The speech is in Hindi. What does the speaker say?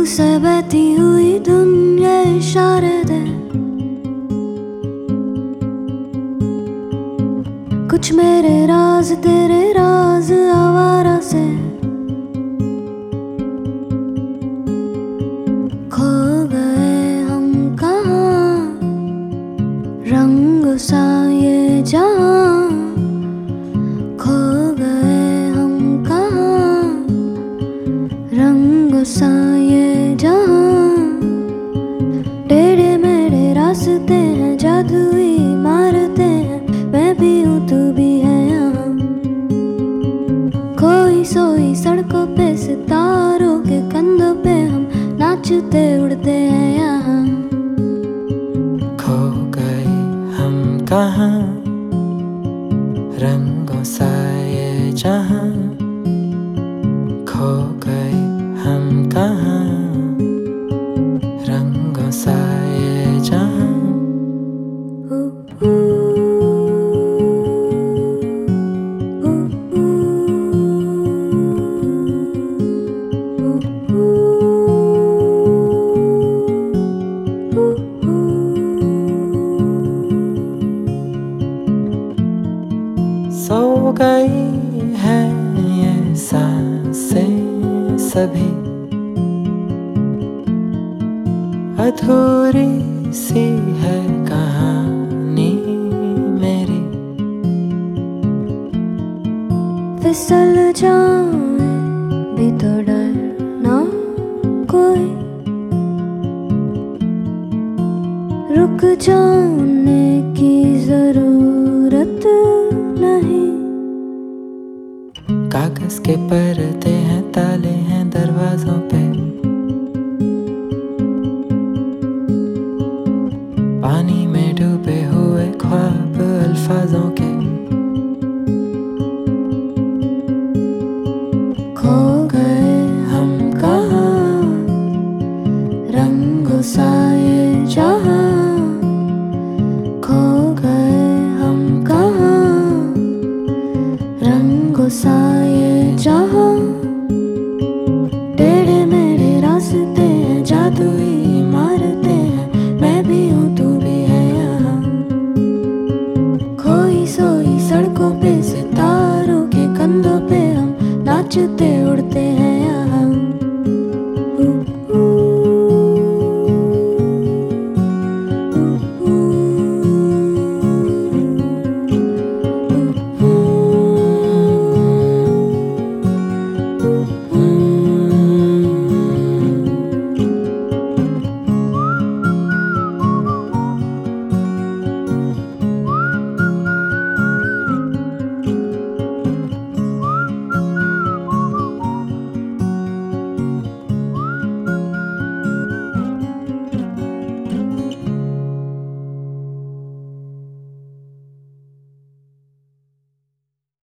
से बहती हुई धुन ये इशारे दे, कुछ मेरे राज तेरे राज आवारा से खो गए हम कहाँ, रंग सा ये जहाँ खो गए हम कहाँ, रंग सा ये जहाँ। टेढ़े मेढ़े रास्ते हैं, जादुई इमारतें हैं, मैं भी हूँ तू भी है यहाँ। खोई सोई सड़कों पे सितारों के कंधों पे हम नाचते उड़ते हैं यहाँ। खो गए हम कहाँ, रंगों सा ये जहाँ खो गए हम कहाँ, रंगों सा ये जहाँ। सो गई है ये सांसें सभी, अधूरी सी है कहानी मेरी। फिसल जाऊं